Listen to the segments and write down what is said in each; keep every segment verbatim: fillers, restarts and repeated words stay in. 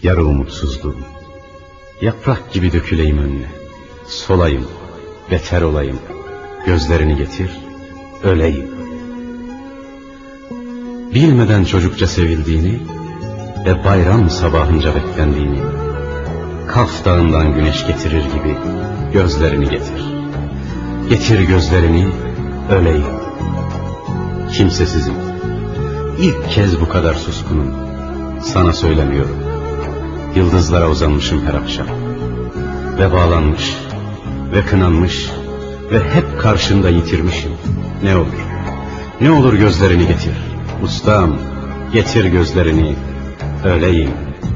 yarı umutsuzluğum. Yaprak gibi döküleyim önüne, solayım, beter olayım. Gözlerini getir, öleyim. Bilmeden çocukça sevildiğini ve bayram sabahınca beklendiğini, Kaf dağından güneş getirir gibi gözlerini getir. Getir gözlerini, öleyim. Kimsesizim, ilk kez bu kadar suskunum. Sana söylemiyorum, yıldızlara uzanmışım her akşam. Ve bağlanmış, ve kınanmış, ve hep karşında yitirmişim. Ne olur, ne olur gözlerini getir. Ustam, getir gözlerini, öleyim.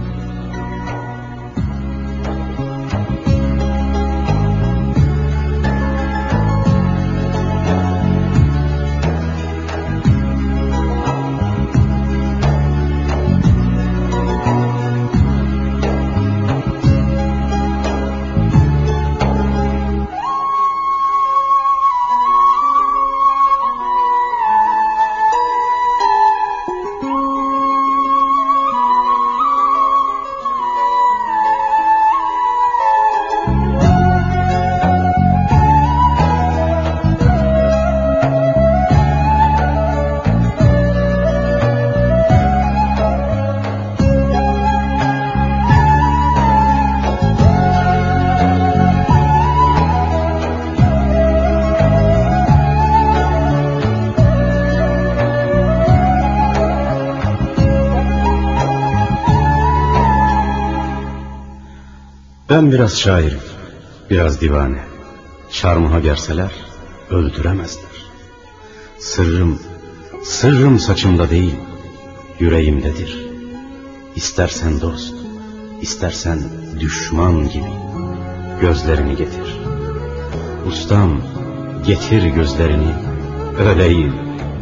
Ben biraz şairim, biraz divane. Çarmıha gerseler öldüremezler. Sırrım, sırrım saçımda değil, yüreğimdedir. İstersen dost, istersen düşman gibi gözlerini getir. Ustam, getir gözlerini, öleyim.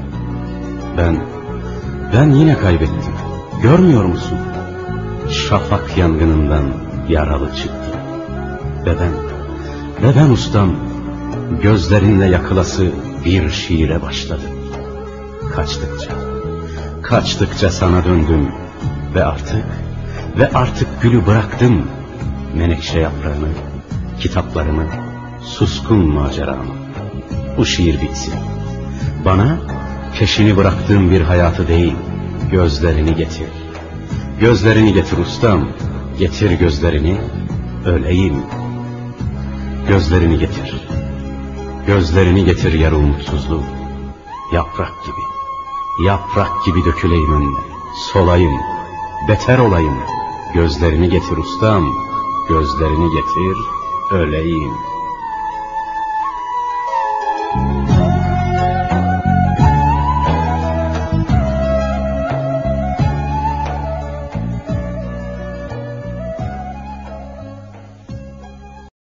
Ben, ben yine kaybettim, görmüyor musun? Şafak yangınından yaralı çıktı. Ve ben, ve ben ustam, gözlerinle yakılası bir şiire başladım. Kaçtıkça, kaçtıkça sana döndüm ve artık, ve artık gülü bıraktım. Menekşe yaprağını, kitaplarımı, suskun maceramı. Bu şiir bitsin. Bana peşini bıraktığım bir hayatı değil, gözlerini getir. Gözlerini getir ustam, getir gözlerini, öleyim. Gözlerini getir, gözlerini getir yarı umutsuzluğum. Yaprak gibi, yaprak gibi döküleyim önüne, solayım, beter olayım. Gözlerini getir ustam, gözlerini getir, öleyim.